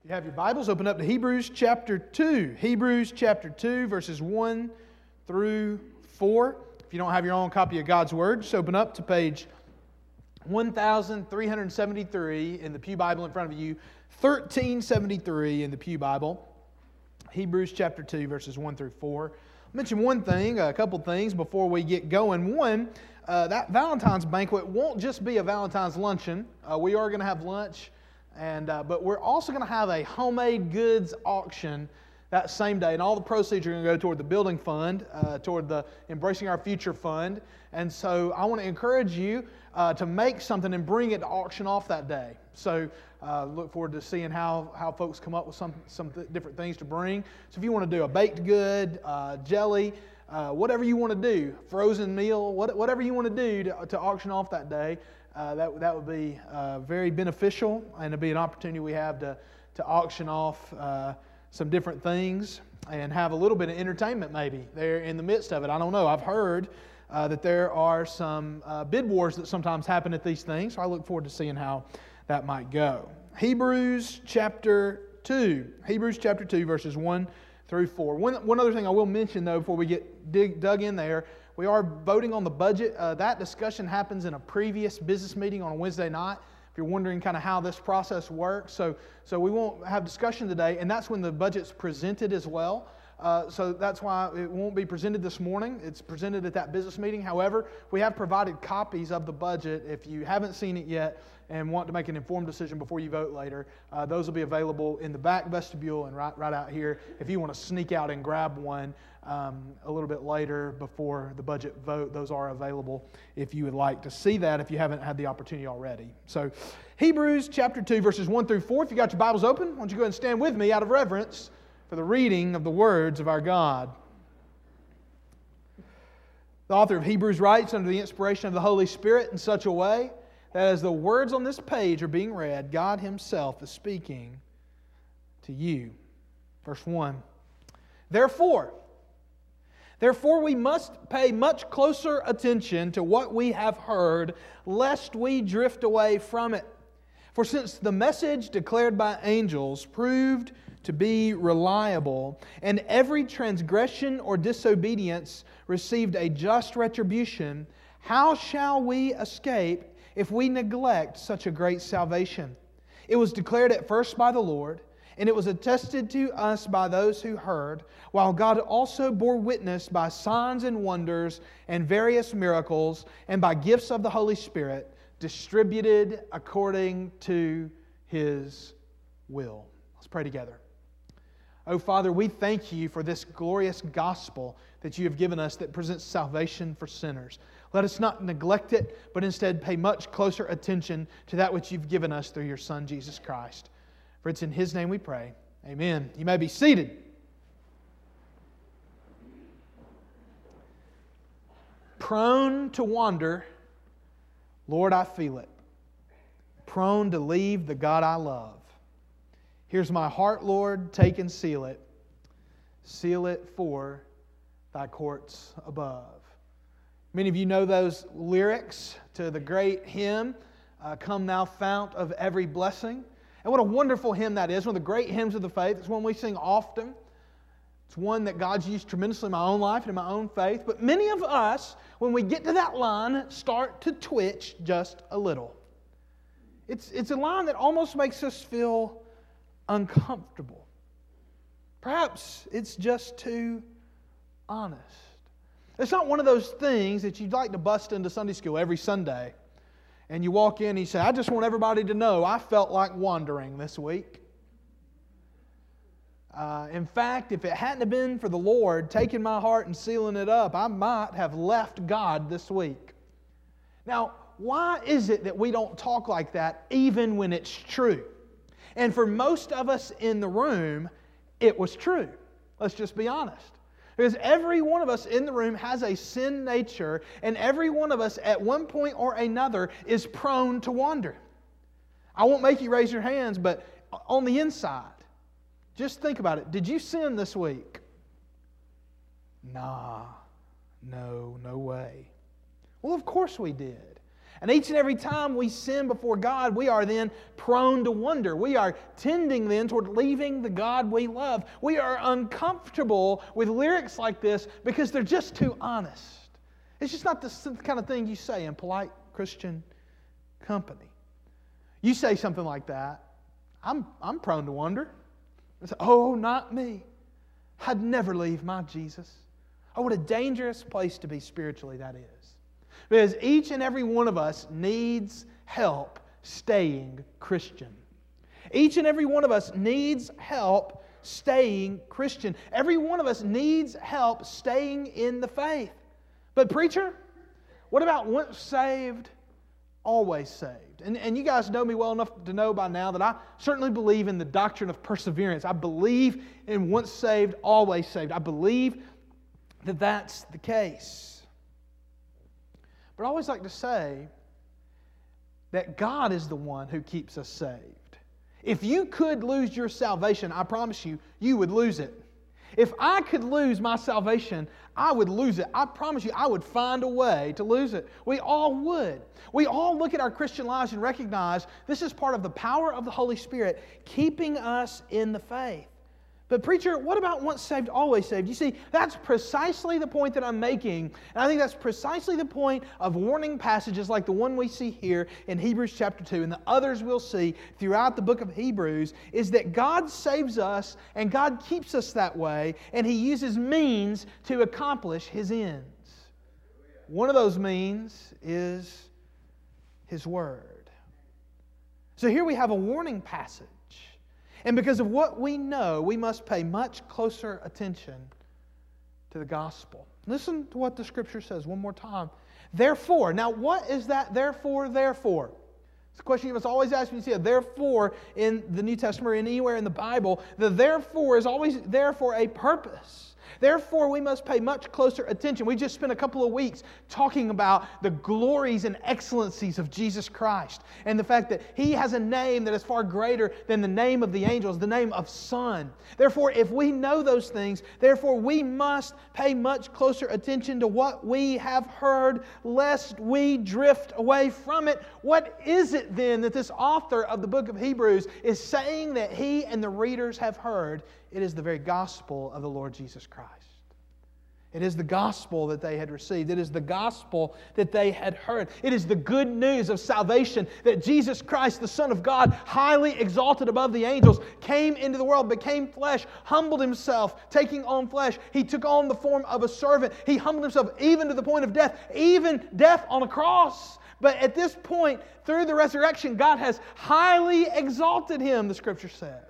You have your Bibles, open up to Hebrews chapter 2. Hebrews chapter 2, verses 1 through 4. If you don't have your own copy of God's Word, just open up to page 1373 in the Pew Bible in front of you. 1373 in the Pew Bible. Hebrews chapter 2, verses 1 through 4. I'll mention one thing, a couple things before we get going. One, that Valentine's banquet won't just be a Valentine's luncheon. We are going to have lunch. But we're also going to have a homemade goods auction that same day. And all the proceeds are going to go toward the building fund, toward the Embracing Our Future fund. And so I want to encourage you to make something and bring it to auction off that day. So look forward to seeing how folks come up with some different things to bring. So if you want to do a baked good, jelly, whatever you want to do, frozen meal, whatever you want to do to auction off that day, that would be very beneficial, and it'd be an opportunity we have to auction off some different things and have a little bit of entertainment maybe there in the midst of it. I don't know. I've heard that there are some bid wars that sometimes happen at these things, so I look forward to seeing how that might go. Hebrews chapter 2. Hebrews chapter 2, verses 1 through 4. One other thing I will mention, though, before we get dug in there, we are voting on the budget. That discussion happens in a previous business meeting on a Wednesday night. If you're wondering kind of how this process works, so we won't have discussion today, and that's when the budget's presented as well. So that's why it won't be presented this morning. It's presented at that business meeting. However, we have provided copies of the budget. If you haven't seen it yet and want to make an informed decision before you vote later, those will be available in the back vestibule and right out here. If you want to sneak out and grab one a little bit later before the budget vote, those are available if you would like to see that if you haven't had the opportunity already. So Hebrews chapter 2, verses 1 through 4. If you got your Bibles open, why don't you go ahead and stand with me out of reverence for the reading of the words of our God. The author of Hebrews writes under the inspiration of the Holy Spirit in such a way that as the words on this page are being read, God Himself is speaking to you. Verse 1. Therefore we must pay much closer attention to what we have heard, lest we drift away from it. For since the message declared by angels proved to be reliable, and every transgression or disobedience received a just retribution, how shall we escape if we neglect such a great salvation? It was declared at first by the Lord, and it was attested to us by those who heard, while God also bore witness by signs and wonders and various miracles, and by gifts of the Holy Spirit, distributed according to His will. Let's pray together. Oh, Father, we thank You for this glorious gospel that You have given us that presents salvation for sinners. Let us not neglect it, but instead pay much closer attention to that which You've given us through Your Son, Jesus Christ. For it's in His name we pray. Amen. You may be seated. Prone to wander, Lord, I feel it. Prone to leave the God I love. Here's my heart, Lord, take and seal it. Seal it for Thy courts above. Many of you know those lyrics to the great hymn, Come Thou Fount of Every Blessing. And what a wonderful hymn that is, one of the great hymns of the faith. It's one we sing often. It's one that God's used tremendously in my own life and in my own faith. But many of us, when we get to that line, start to twitch just a little. It's a line that almost makes us feel uncomfortable. Perhaps it's just too honest. It's not one of those things that you'd like to bust into Sunday school every Sunday and you walk in and you say, I just want everybody to know I felt like wandering this week. In fact, if it hadn't have been for the Lord taking my heart and sealing it up, I might have left God this week. Now, why is it that we don't talk like that even when it's true? And for most of us in the room, it was true. Let's just be honest. Because every one of us in the room has a sin nature, and every one of us at one point or another is prone to wander. I won't make you raise your hands, but on the inside, just think about it. Did you sin this week? Nah, no way. Well, of course we did. And each and every time we sin before God, we are then prone to wonder. We are tending then toward leaving the God we love. We are uncomfortable with lyrics like this because they're just too honest. It's just not the kind of thing you say in polite Christian company. You say something like that, I'm prone to wonder. I say, oh, not me. I'd never leave my Jesus. Oh, what a dangerous place to be spiritually that is. Because each and every one of us needs help staying Christian. Each and every one of us needs help staying Christian. Every one of us needs help staying in the faith. But preacher, what about once saved, always saved? And you guys know me well enough to know by now that I certainly believe in the doctrine of perseverance. I believe in once saved, always saved. I believe that that's the case. But I always like to say that God is the one who keeps us saved. If you could lose your salvation, I promise you, you would lose it. If I could lose my salvation, I would lose it. I promise you, I would find a way to lose it. We all would. We all look at our Christian lives and recognize this is part of the power of the Holy Spirit keeping us in the faith. But preacher, what about once saved, always saved? You see, that's precisely the point that I'm making. And I think that's precisely the point of warning passages like the one we see here in Hebrews chapter 2 and the others we'll see throughout the book of Hebrews, is that God saves us and God keeps us that way, and He uses means to accomplish His ends. One of those means is His Word. So here we have a warning passage. And because of what we know, we must pay much closer attention to the gospel. Listen to what the Scripture says one more time. Therefore. Now, what is that therefore? It's a question you must always ask when you see a therefore in the New Testament or anywhere in the Bible. The therefore is always there for a purpose. Therefore, we must pay much closer attention. We just spent a couple of weeks talking about the glories and excellencies of Jesus Christ and the fact that He has a name that is far greater than the name of the angels, the name of Son. Therefore, if we know those things, therefore we must pay much closer attention to what we have heard, lest we drift away from it. What is it then that this author of the book of Hebrews is saying that he and the readers have heard? It is the very gospel of the Lord Jesus Christ. It is the gospel that they had received. It is the gospel that they had heard. It is the good news of salvation that Jesus Christ, the Son of God, highly exalted above the angels, came into the world, became flesh, humbled Himself, taking on flesh. He took on the form of a servant. He humbled Himself even to the point of death, even death on a cross. But at this point, through the resurrection, God has highly exalted Him, the Scripture says.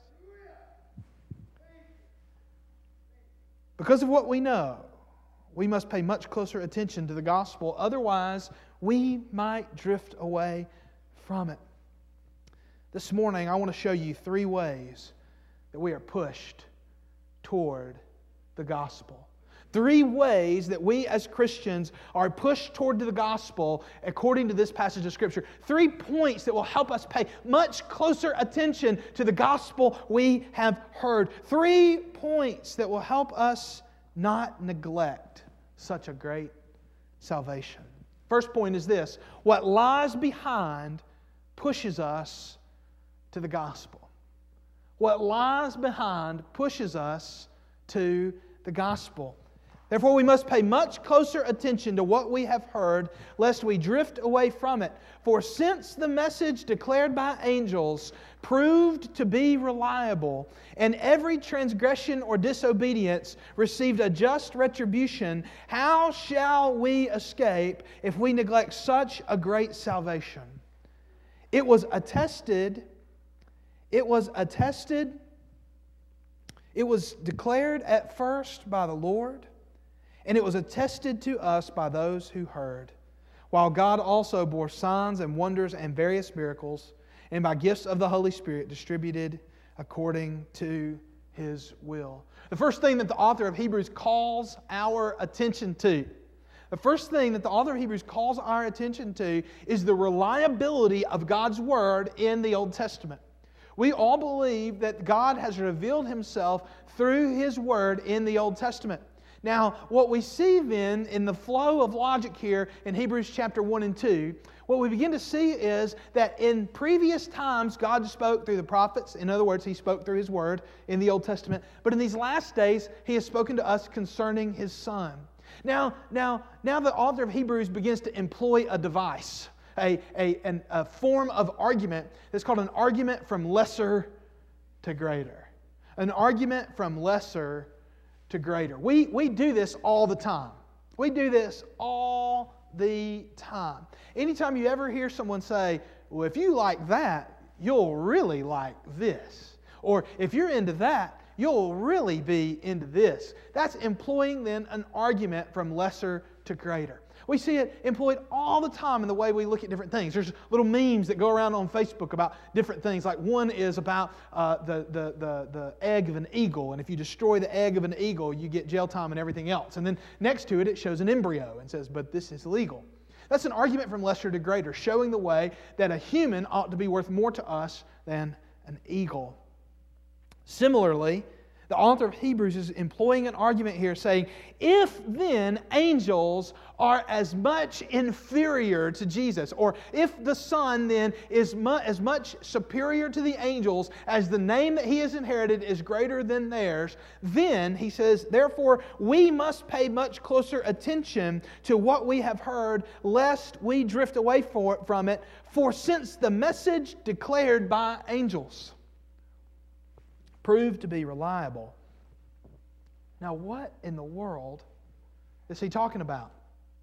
Because of what we know, we must pay much closer attention to the gospel. Otherwise, we might drift away from it. This morning, I want to show you 3 ways that we are pushed toward the gospel. 3 ways that we as Christians are pushed toward the gospel according to this passage of Scripture. 3 points that will help us pay much closer attention to the gospel we have heard. 3 points that will help us not neglect such a great salvation. First point is this: what lies behind pushes us to the gospel. What lies behind pushes us to the gospel. Therefore, we must pay much closer attention to what we have heard, lest we drift away from it. For since the message declared by angels proved to be reliable, and every transgression or disobedience received a just retribution, how shall we escape if we neglect such a great salvation? It was attested, it was declared at first by the Lord, and it was attested to us by those who heard, while God also bore signs and wonders and various miracles, and by gifts of the Holy Spirit distributed according to His will. The first thing that the author of Hebrews calls our attention to, is the reliability of God's Word in the Old Testament. We all believe that God has revealed Himself through His Word in the Old Testament. Now, what we see then in the flow of logic here in Hebrews chapter 1 and 2, what we begin to see is that in previous times God spoke through the prophets. In other words, He spoke through His Word in the Old Testament. But in these last days, He has spoken to us concerning His Son. Now the author of Hebrews begins to employ a device, a form of argument that's called an argument from lesser to greater. An argument from lesser to greater. We do this all the time. We do this all the time. Anytime you ever hear someone say, well, if you like that, you'll really like this. Or if you're into that, you'll really be into this. That's employing then an argument from lesser to greater. We see it employed all the time in the way we look at different things. There's little memes that go around on Facebook about different things. Like one is about the egg of an eagle. And if you destroy the egg of an eagle, you get jail time and everything else. And then next to it, it shows an embryo and says, but this is illegal. That's an argument from lesser to greater, showing the way that a human ought to be worth more to us than an eagle. Similarly, the author of Hebrews is employing an argument here saying, if then angels are as much inferior to Jesus, or if the Son then is as much superior to the angels as the name that He has inherited is greater than theirs, then, he says, therefore we must pay much closer attention to what we have heard, lest we drift away from it. For since the message declared by angels proved to be reliable. Now, what in the world is he talking about?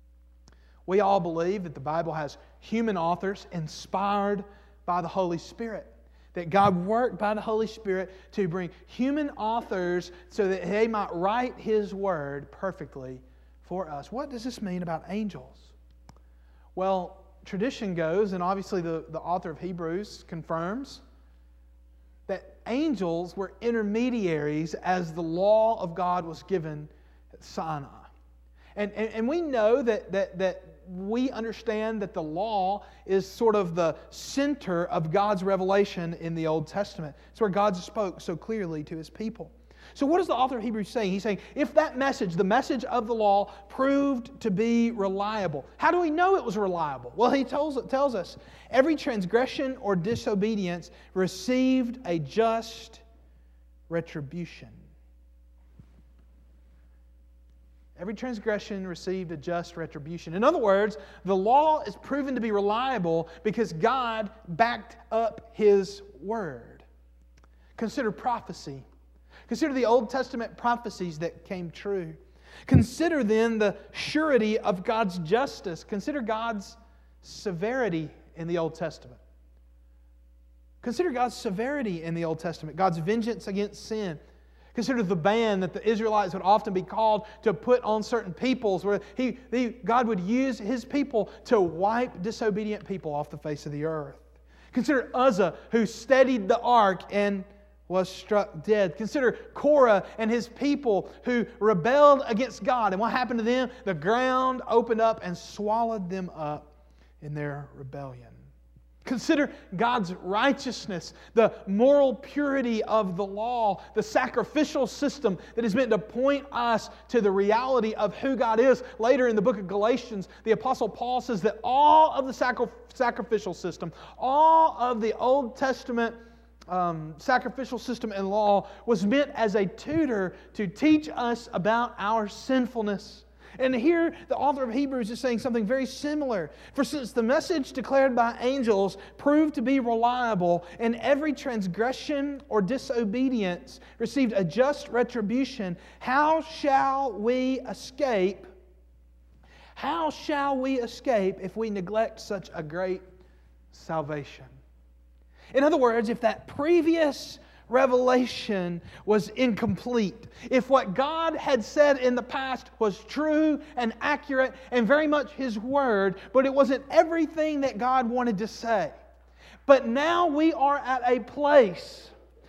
We all believe that the Bible has human authors inspired by the Holy Spirit. That God worked by the Holy Spirit to bring human authors so that they might write His Word perfectly for us. What does this mean about angels? Well, tradition goes, and obviously the author of Hebrews confirms, that angels were intermediaries as the law of God was given at Sinai. And we know that we understand that the law is sort of the center of God's revelation in the Old Testament. It's where God spoke so clearly to His people. So what is the author of Hebrews saying? He's saying, if that message, the message of the law, proved to be reliable. How do we know it was reliable? Well, he tells us, every transgression or disobedience received a just retribution. Every transgression received a just retribution. In other words, the law is proven to be reliable because God backed up His Word. Consider prophecy. Consider the Old Testament prophecies that came true. Consider then the surety of God's justice. Consider God's severity in the Old Testament. Consider God's severity in the Old Testament, God's vengeance against sin. Consider the ban that the Israelites would often be called to put on certain peoples, where God would use His people to wipe disobedient people off the face of the earth. Consider Uzzah, who steadied the ark and was struck dead. Consider Korah and his people who rebelled against God. And what happened to them? The ground opened up and swallowed them up in their rebellion. Consider God's righteousness, the moral purity of the law, the sacrificial system that is meant to point us to the reality of who God is. Later in the book of Galatians, the Apostle Paul says that all of the sacrificial system, all of the Old Testament sacrificial system and law was meant as a tutor to teach us about our sinfulness. And here the author of Hebrews is saying something very similar. For since the message declared by angels proved to be reliable, and every transgression or disobedience received a just retribution, how shall we escape? How shall we escape if we neglect such a great salvation? In other words, if that previous revelation was incomplete, if what God had said in the past was true and accurate and very much His Word, but it wasn't everything that God wanted to say. But now we are at a place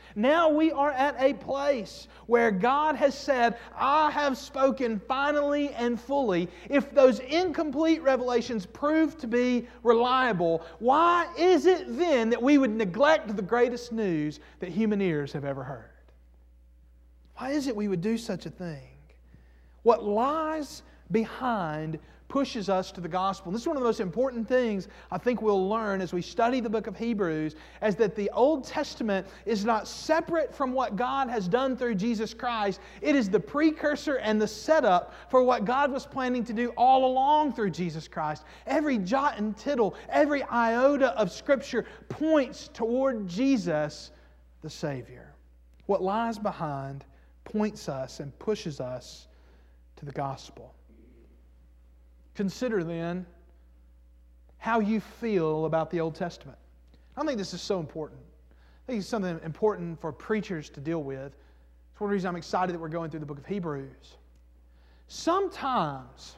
where God has said, I have spoken finally and fully. If those incomplete revelations prove to be reliable, why is it then that we would neglect the greatest news that human ears have ever heard? Why is it we would do such a thing? What lies behind pushes us to the gospel. And this is one of the most important things I think we'll learn as we study the book of Hebrews, is that the Old Testament is not separate from what God has done through Jesus Christ. It is the precursor and the setup for what God was planning to do all along through Jesus Christ. Every jot and tittle, every iota of Scripture points toward Jesus, the Savior. What lies behind points us and pushes us to the gospel. Consider then how you feel about the Old Testament. I think this is so important. I think it's something important for preachers to deal with. It's one reason I'm excited that we're going through the book of Hebrews. Sometimes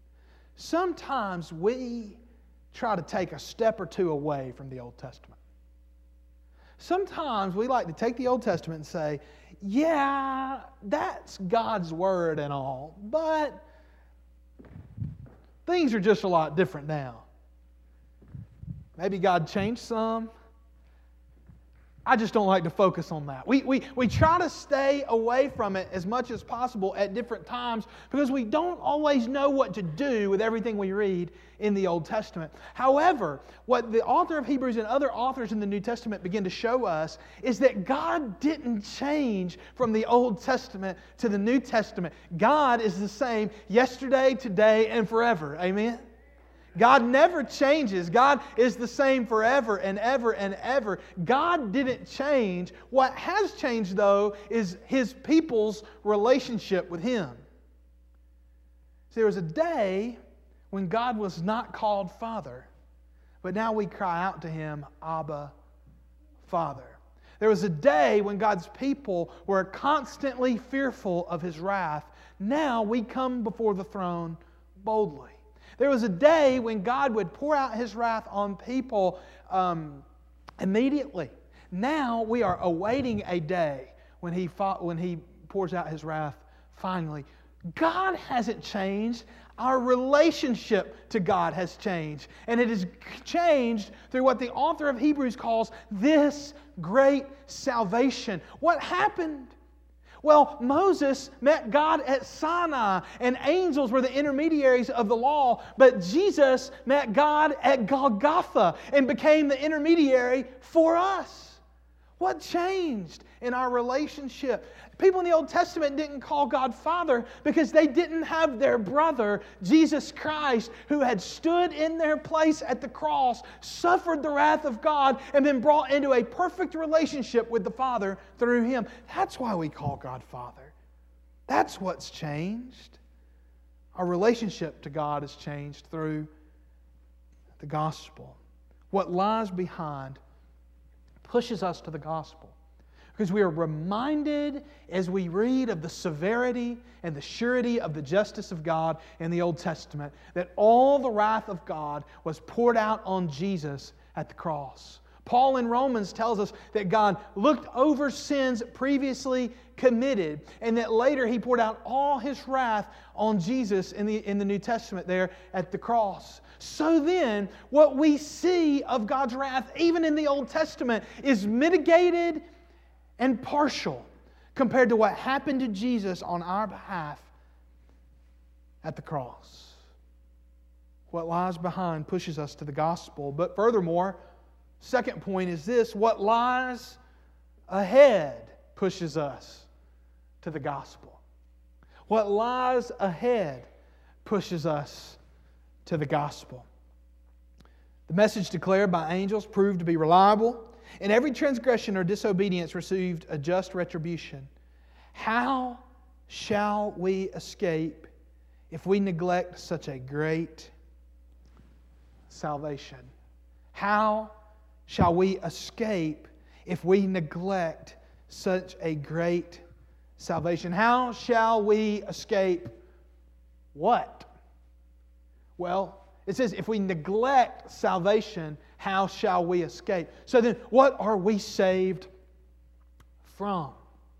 we try to take a step or two away from the Old Testament. Sometimes we like to take the Old Testament and say, yeah, that's God's Word and all, but things are just a lot different now. Maybe God changed some. I just don't like to focus on that. We try to stay away from it as much as possible at different times because we don't always know what to do with everything we read in the Old Testament. However, what the author of Hebrews and other authors in the New Testament begin to show us is that God didn't change from the Old Testament to the New Testament. God is the same yesterday, today, and forever. Amen? God never changes. God is the same forever and ever and ever. God didn't change. What has changed, though, is His people's relationship with Him. See, there was a day when God was not called Father, but now we cry out to Him, Abba, Father. There was a day when God's people were constantly fearful of His wrath. Now we come before the throne boldly. There was a day when God would pour out His wrath on people immediately. Now we are awaiting a day when He pours out His wrath finally. God hasn't changed. Our relationship to God has changed. And it has changed through what the author of Hebrews calls this great salvation. What happened? Well, Moses met God at Sinai, and angels were the intermediaries of the law, but Jesus met God at Golgotha and became the intermediary for us. What changed in our relationship? People in the Old Testament didn't call God Father because they didn't have their brother, Jesus Christ, who had stood in their place at the cross, suffered the wrath of God, and been brought into a perfect relationship with the Father through Him. That's why we call God Father. That's what's changed. Our relationship to God has changed through the gospel. What lies behind pushes us to the gospel. Because we are reminded as we read of the severity and the surety of the justice of God in the Old Testament that all the wrath of God was poured out on Jesus at the cross. Paul in Romans tells us that God looked over sins previously committed and that later He poured out all His wrath on Jesus in the New Testament there at the cross. So then, what we see of God's wrath, even in the Old Testament, is mitigated and partial compared to what happened to Jesus on our behalf at the cross. What lies behind pushes us to the gospel. But furthermore, second point is this: what lies ahead pushes us to the gospel. What lies ahead pushes us to the gospel. The message declared by angels proved to be reliable, and every transgression or disobedience received a just retribution. How shall we escape if we neglect such a great salvation? How shall we escape if we neglect such a great salvation? How shall we escape what? Well, it says if we neglect salvation, how shall we escape? So then, what are we saved from?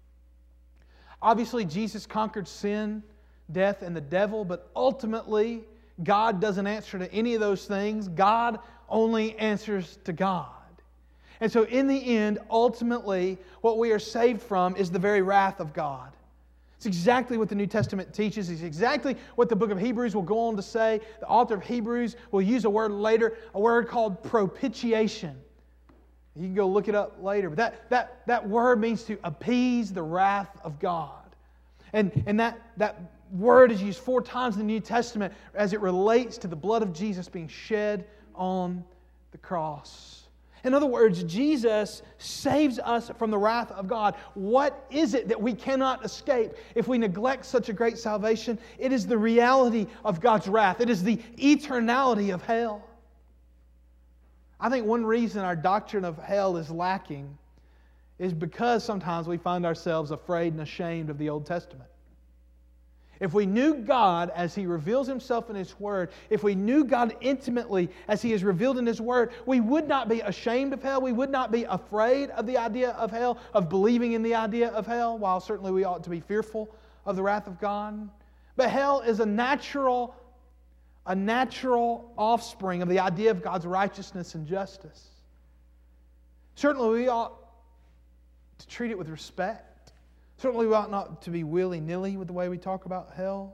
Obviously, Jesus conquered sin, death, and the devil, but ultimately, God doesn't answer to any of those things. God only answers to God. And so in the end, ultimately, what we are saved from is the very wrath of God. It's exactly what the New Testament teaches. It's exactly what the book of Hebrews will go on to say. The author of Hebrews will use a word later, a word called propitiation. You can go look it up later. But that word means to appease the wrath of God. And that word is used 4 times in the New Testament as it relates to the blood of Jesus being shed on the cross. In other words, Jesus saves us from the wrath of God. What is it that we cannot escape if we neglect such a great salvation? It is the reality of God's wrath. It is the eternality of hell. I think one reason our doctrine of hell is lacking is because sometimes we find ourselves afraid and ashamed of the Old Testament. If we knew God as He reveals Himself in His Word, if we knew God intimately as He is revealed in His Word, we would not be ashamed of hell. We would not be afraid of the idea of hell, of believing in the idea of hell, while certainly we ought to be fearful of the wrath of God. But hell is a natural offspring of the idea of God's righteousness and justice. Certainly we ought to treat it with respect. Certainly we ought not to be willy-nilly with the way we talk about hell.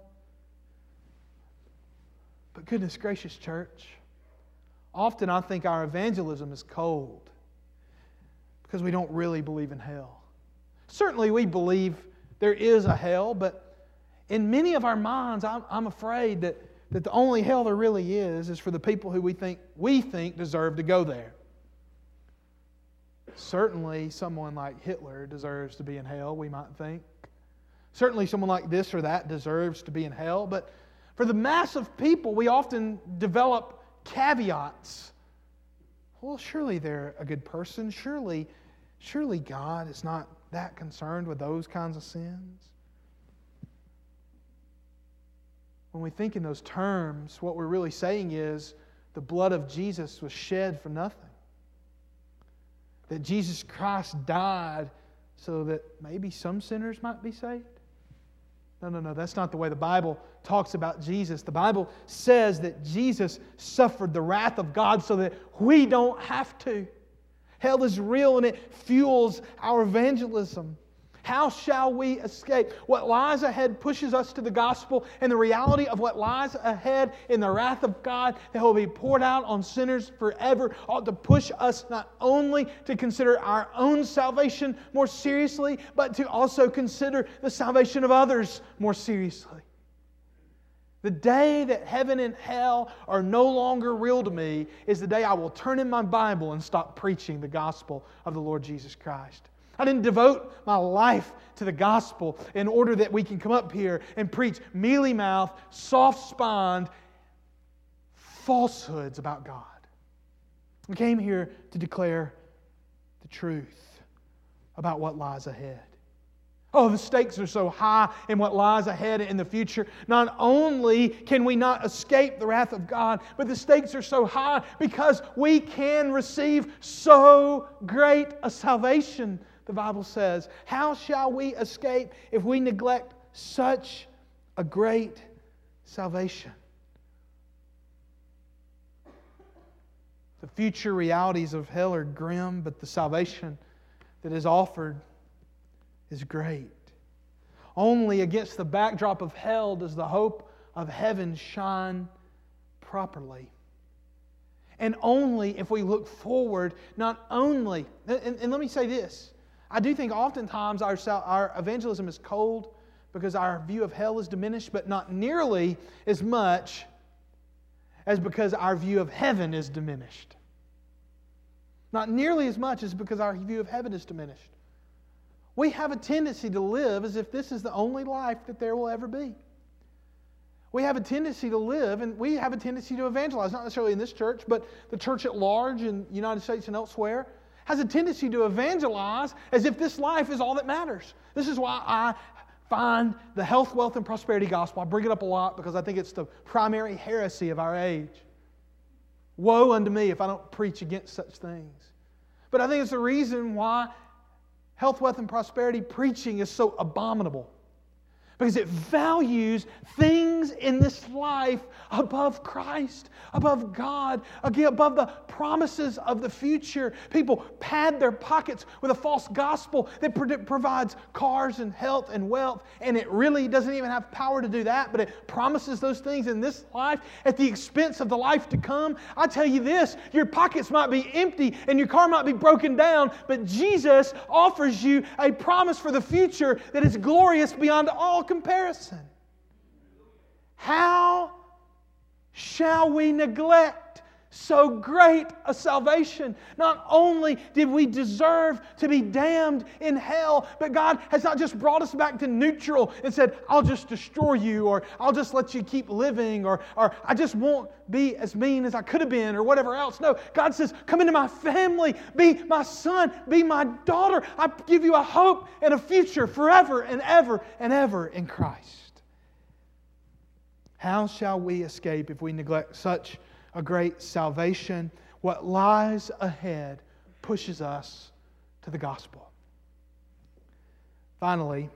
But goodness gracious, church, often I think our evangelism is cold because we don't really believe in hell. Certainly we believe there is a hell, but in many of our minds, I'm afraid that the only hell there really is for the people who we think deserve to go there. Certainly someone like Hitler deserves to be in hell, we might think. Certainly someone like this or that deserves to be in hell. But for the mass of people, we often develop caveats. Well, surely they're a good person. Surely God is not that concerned with those kinds of sins. When we think in those terms, what we're really saying is the blood of Jesus was shed for nothing. That Jesus Christ died so that maybe some sinners might be saved? No. That's not the way the Bible talks about Jesus. The Bible says that Jesus suffered the wrath of God so that we don't have to. Hell is real and it fuels our evangelism. How shall we escape? What lies ahead pushes us to the gospel, and the reality of what lies ahead in the wrath of God that will be poured out on sinners forever ought to push us not only to consider our own salvation more seriously, but to also consider the salvation of others more seriously. The day that heaven and hell are no longer real to me is the day I will turn in my Bible and stop preaching the gospel of the Lord Jesus Christ. I didn't devote my life to the gospel in order that we can come up here and preach mealy-mouthed, soft-spined falsehoods about God. We came here to declare the truth about what lies ahead. Oh, the stakes are so high in what lies ahead in the future. Not only can we not escape the wrath of God, but the stakes are so high because we can receive so great a salvation. The Bible says, how shall we escape if we neglect such a great salvation? The future realities of hell are grim, but the salvation that is offered is great. Only against the backdrop of hell does the hope of heaven shine properly. And only if we look forward, not only, and let me say this, I do think oftentimes our evangelism is cold because our view of hell is diminished, but not nearly as much as because our view of heaven is diminished. Not nearly as much as because our view of heaven is diminished. We have a tendency to live as if this is the only life that there will ever be. We have a tendency to live, and we have a tendency to evangelize, not necessarily in this church, but the church at large in the United States and elsewhere has a tendency to evangelize as if this life is all that matters. This is why I find the health, wealth, and prosperity gospel, I bring it up a lot because I think it's the primary heresy of our age. Woe unto me if I don't preach against such things. But I think it's the reason why health, wealth, and prosperity preaching is so abominable. Because it values things in this life above Christ, above God, again, above the promises of the future. People pad their pockets with a false gospel that provides cars and health and wealth, and it really doesn't even have power to do that, but it promises those things in this life at the expense of the life to come. I tell you this, your pockets might be empty and your car might be broken down, but Jesus offers you a promise for the future that is glorious beyond all comparison. How shall we neglect so great a salvation? Not only did we deserve to be damned in hell, but God has not just brought us back to neutral and said, I'll just destroy you, or I'll just let you keep living, or I just won't be as mean as I could have been, or whatever else. No, God says, come into my family, be my son, be my daughter. I give you a hope and a future forever and ever and ever in Christ. How shall we escape if we neglect such a great salvation? What lies ahead pushes us to the gospel. Finally,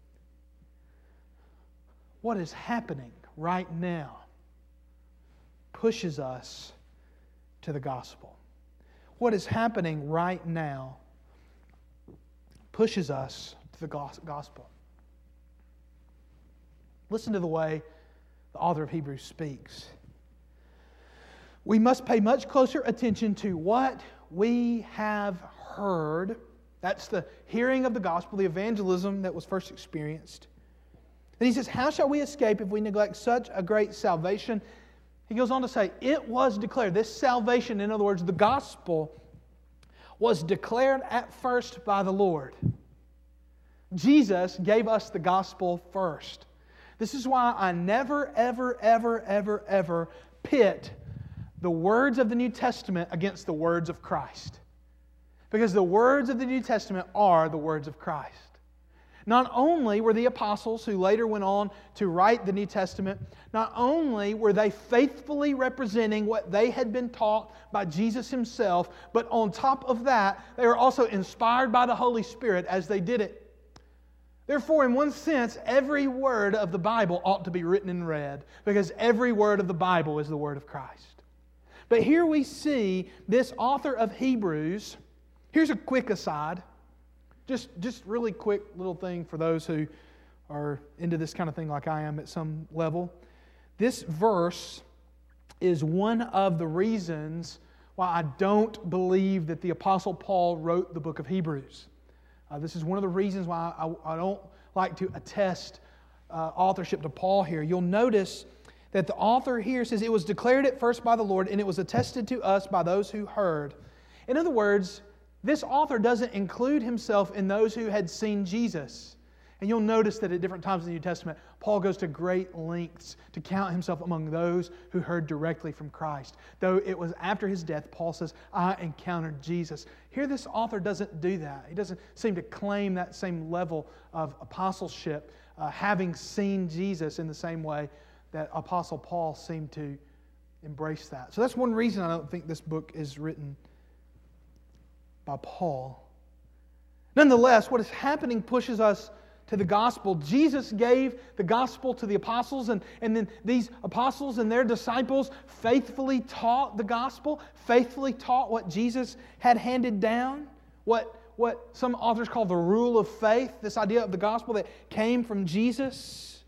what is happening right now pushes us to the gospel. What is happening right now pushes us to the gospel. Listen to the way the author of Hebrews speaks. We must pay much closer attention to what we have heard. That's the hearing of the gospel, the evangelism that was first experienced. And he says, how shall we escape if we neglect such a great salvation? He goes on to say, it was declared, this salvation, in other words, the gospel, was declared at first by the Lord. Jesus gave us the gospel first. This is why I never, ever, ever, ever, ever pit the words of the New Testament against the words of Christ. Because the words of the New Testament are the words of Christ. Not only were the apostles who later went on to write the New Testament, not only were they faithfully representing what they had been taught by Jesus Himself, but on top of that, they were also inspired by the Holy Spirit as they did it. Therefore, in one sense, every word of the Bible ought to be written and read, because every word of the Bible is the word of Christ. But here we see this author of Hebrews. Here's a quick aside. Just really quick little thing for those who are into this kind of thing like I am at some level. This verse is one of the reasons why I don't believe that the Apostle Paul wrote the book of Hebrews. This is one of the reasons why I don't like to attest authorship to Paul here. You'll notice that the author here says, it was declared at first by the Lord, and it was attested to us by those who heard. In other words, this author doesn't include himself in those who had seen Jesus. And you'll notice that at different times in the New Testament, Paul goes to great lengths to count himself among those who heard directly from Christ. Though it was after His death, Paul says, I encountered Jesus. Here this author doesn't do that. He doesn't seem to claim that same level of apostleship, having seen Jesus in the same way that Apostle Paul seemed to embrace that. So that's one reason I don't think this book is written by Paul. Nonetheless, what is happening pushes us to the gospel. Jesus gave the gospel to the apostles, and then these apostles and their disciples faithfully taught the gospel, faithfully taught what Jesus had handed down, what some authors call the rule of faith, this idea of the gospel that came from Jesus.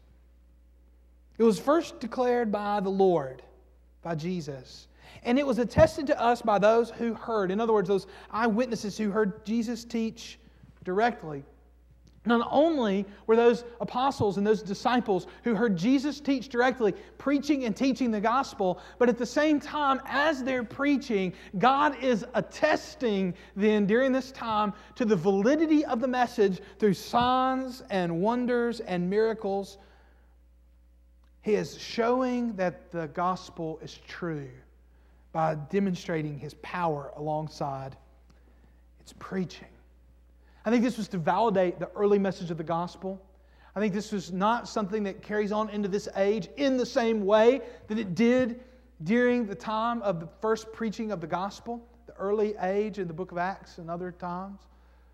It was first declared by the Lord, by Jesus. And it was attested to us by those who heard. In other words, those eyewitnesses who heard Jesus teach directly. Not only were those apostles and those disciples who heard Jesus teach directly, preaching and teaching the gospel, but at the same time, as they're preaching, God is attesting then during this time to the validity of the message through signs and wonders and miracles. He is showing that the gospel is true by demonstrating His power alongside its preaching. I think this was to validate the early message of the gospel. I think this was not something that carries on into this age in the same way that it did during the time of the first preaching of the gospel, the early age in the book of Acts and other times.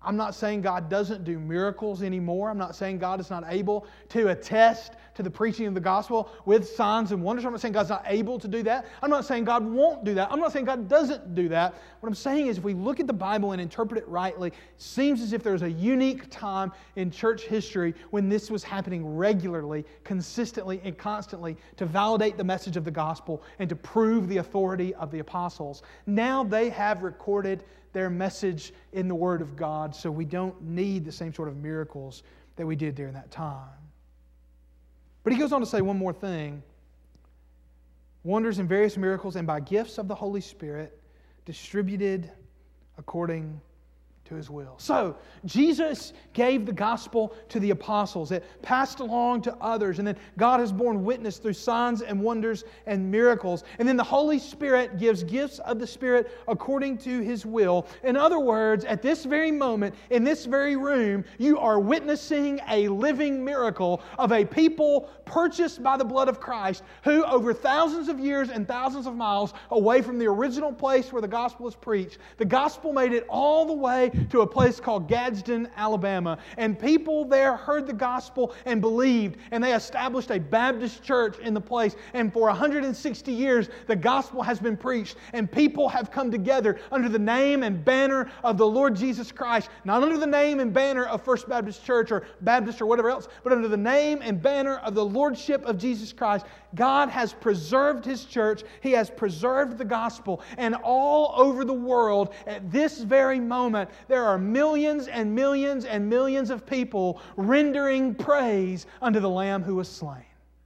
I'm not saying God doesn't do miracles anymore. I'm not saying God is not able to attest to the preaching of the gospel with signs and wonders. I'm not saying God's not able to do that. I'm not saying God won't do that. I'm not saying God doesn't do that. What I'm saying is if we look at the Bible and interpret it rightly, it seems as if there's a unique time in church history when this was happening regularly, consistently, and constantly to validate the message of the gospel and to prove the authority of the apostles. Now they have recorded their message in the Word of God, so we don't need the same sort of miracles that we did during that time. But he goes on to say one more thing. Wonders and various miracles, and by gifts of the Holy Spirit, distributed according to His will. So, Jesus gave the gospel to the apostles. It passed along to others. And then God has borne witness through signs and wonders and miracles. And then the Holy Spirit gives gifts of the Spirit according to His will. In other words, at this very moment, in this very room, you are witnessing a living miracle of a people purchased by the blood of Christ who, over thousands of years and thousands of miles away from the original place where the gospel is preached, the gospel made it all the way to a place called Gadsden, Alabama. And people there heard the gospel and believed, and they established a Baptist church in the place. And for 160 years, the gospel has been preached, and people have come together under the name and banner of the Lord Jesus Christ. Not under the name and banner of First Baptist Church or Baptist or whatever else, but under the name and banner of the Lordship of Jesus Christ. God has preserved His church. He has preserved the gospel. And all over the world, at this very moment, there are millions and millions and millions of people rendering praise unto the Lamb who was slain.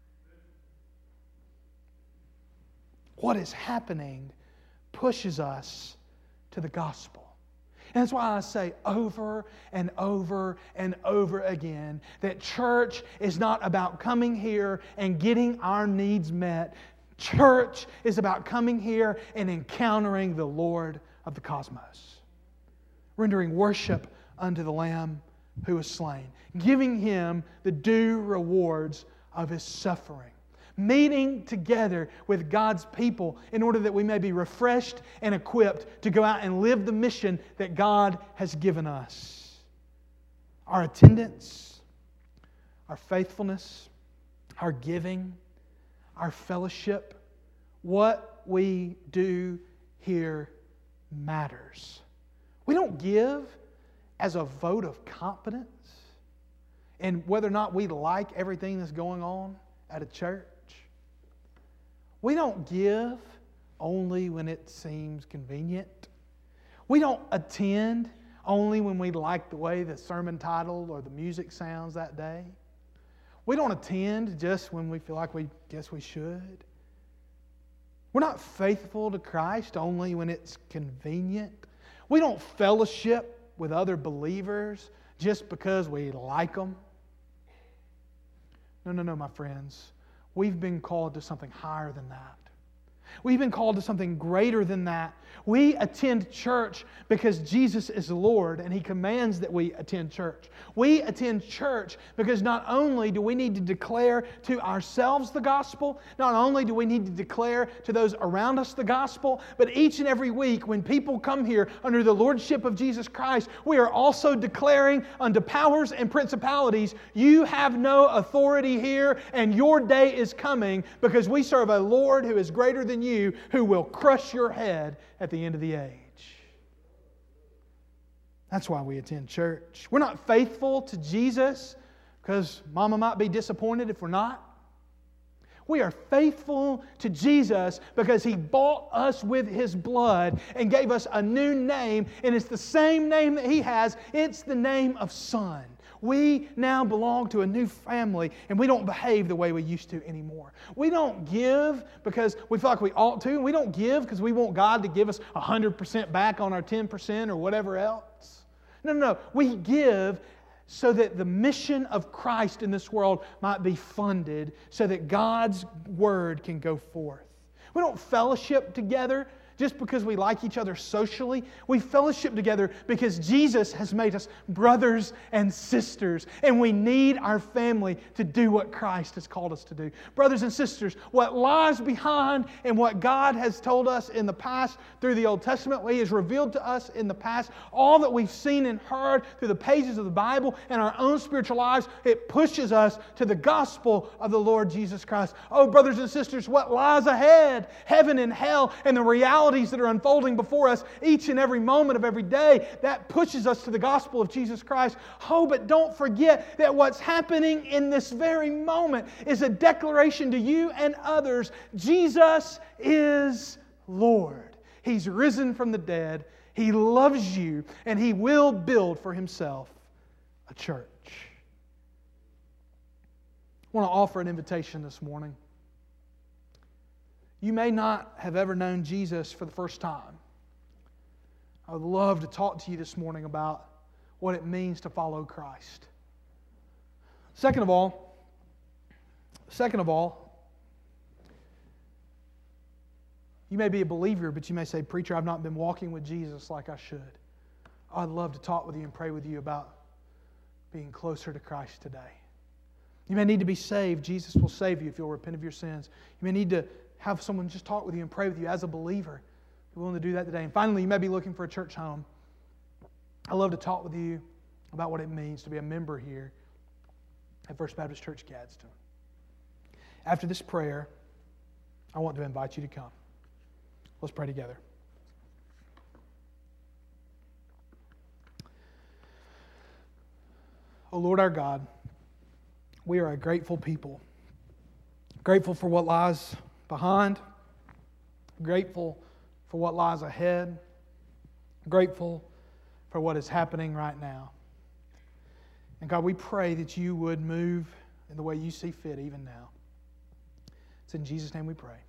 What is happening pushes us to the gospel. And that's why I say over and over and over again that church is not about coming here and getting our needs met. Church is about coming here and encountering the Lord of the cosmos. Rendering worship unto the Lamb who was slain. Giving Him the due rewards of His suffering. Meeting together with God's people in order that we may be refreshed and equipped to go out and live the mission that God has given us. Our attendance, our faithfulness, our giving, our fellowship, what we do here matters. We don't give as a vote of confidence in whether or not we like everything that's going on at a church. We don't give only when it seems convenient. We don't attend only when we like the way the sermon title or the music sounds that day. We don't attend just when we feel like we guess we should. We're not faithful to Christ only when it's convenient. We don't fellowship with other believers just because we like them. No, my friends. We've been called to something higher than that. We've been called to something greater than that. We attend church because Jesus is the Lord and He commands that we attend church. We attend church because not only do we need to declare to ourselves the gospel, not only do we need to declare to those around us the gospel, but each and every week when people come here under the Lordship of Jesus Christ, we are also declaring unto powers and principalities, you have no authority here and your day is coming, because we serve a Lord who is greater than you, who will crush your head at the end of the age. That's why we attend church. We're not faithful to Jesus because Mama might be disappointed if we're not. We are faithful to Jesus because He bought us with His blood and gave us a new name, and it's the same name that He has. It's the name of Son. We now belong to a new family, and we don't behave the way we used to anymore. We don't give because we feel like we ought to. We don't give because we want God to give us 100% back on our 10% or whatever else. No. We give so that the mission of Christ in this world might be funded so that God's Word can go forth. We don't fellowship together just because we like each other socially. We fellowship together because Jesus has made us brothers and sisters, and we need our family to do what Christ has called us to do. Brothers and sisters, what lies behind and what God has told us in the past through the Old Testament, what He has revealed to us in the past, all that we've seen and heard through the pages of the Bible and our own spiritual lives, it pushes us to the gospel of the Lord Jesus Christ. Oh, brothers and sisters, what lies ahead, heaven and hell, and the realities that are unfolding before us each and every moment of every day, that pushes us to the gospel of Jesus Christ. Oh, but don't forget that what's happening in this very moment is a declaration to you and others. Jesus is Lord. He's risen from the dead. He loves you, and He will build for Himself a church. I want to offer an invitation this morning. You may not have ever known Jesus for the first time. I would love to talk to you this morning about what it means to follow Christ. Second of all, you may be a believer, but you may say, "Preacher, I've not been walking with Jesus like I should." I'd love to talk with you and pray with you about being closer to Christ today. You may need to be saved. Jesus will save you if you'll repent of your sins. You may need to have someone just talk with you and pray with you as a believer. You're willing to do that today. And finally, you may be looking for a church home. I'd love to talk with you about what it means to be a member here at First Baptist Church Gadsden. After this prayer, I want to invite you to come. Let's pray together. Oh Lord our God, we are a grateful people. Grateful for what lies behind. Grateful for what lies ahead. Grateful for what is happening right now. And God, we pray that You would move in the way You see fit even now. It's in Jesus' name we pray.